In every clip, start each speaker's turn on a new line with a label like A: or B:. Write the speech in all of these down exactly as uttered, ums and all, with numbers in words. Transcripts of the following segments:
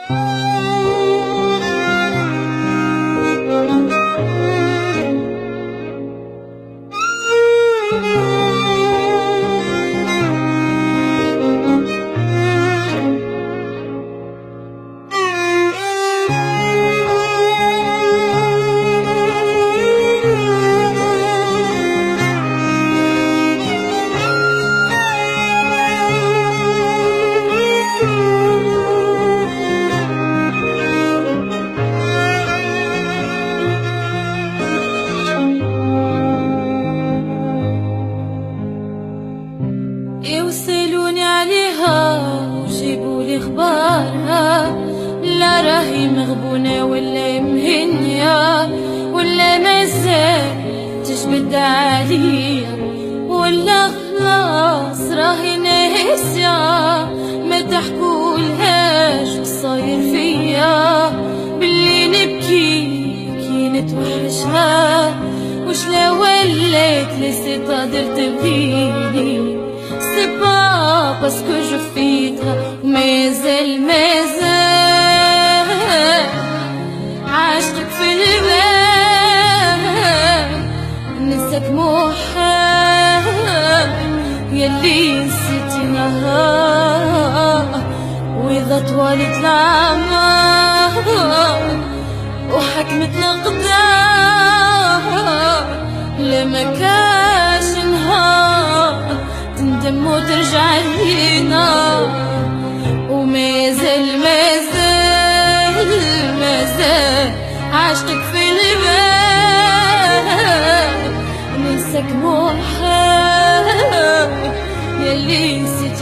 A: يوصلوني عليها وجيبولي اخبارها، لا راهي مغبونة ولا مهنية ولا مازال تجبد عليا، ولا خلاص راهي ناسية ما تحكولهاش وصاير فيا، باللي نبكي كي نتوحشها وش لا وليت لسي تقدر تبغيني. C'est pas parce que je filtre mais elle مازال عاشقك في البال، ننساك محال يلي نسيتي نهار، وإذا طوالت الأعمار وحكمت الأقدار لما كاش نهار تندم وترجع لينا، ومازال مازال مازال عاشقك في البال، ننساك محال يلي نسيتي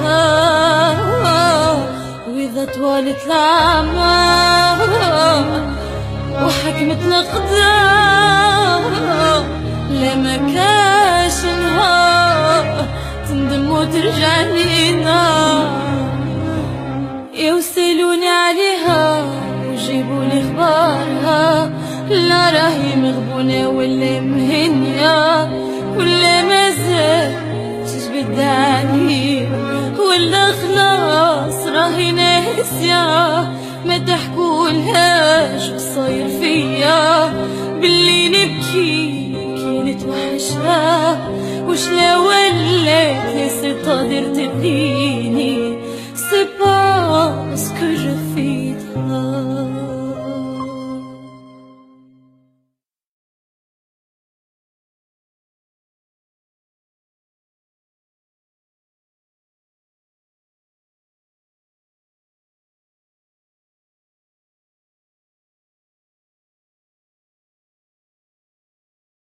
A: نهار، وإذا طوالت الأعمار وحكمت الأقدار لما كاش نهار تندم وترجع لينا. يوصلوني عليها وجيبولي اخبارها، لا راهي مغبونة ولا مهنية ولا مازال تجبد عليا، ولا خلاص راهي ناسية ما تحكولهاش وصاير فيا، باللي نبكي كي نتوحشها وش لا ولات لسه تقدر تبغي.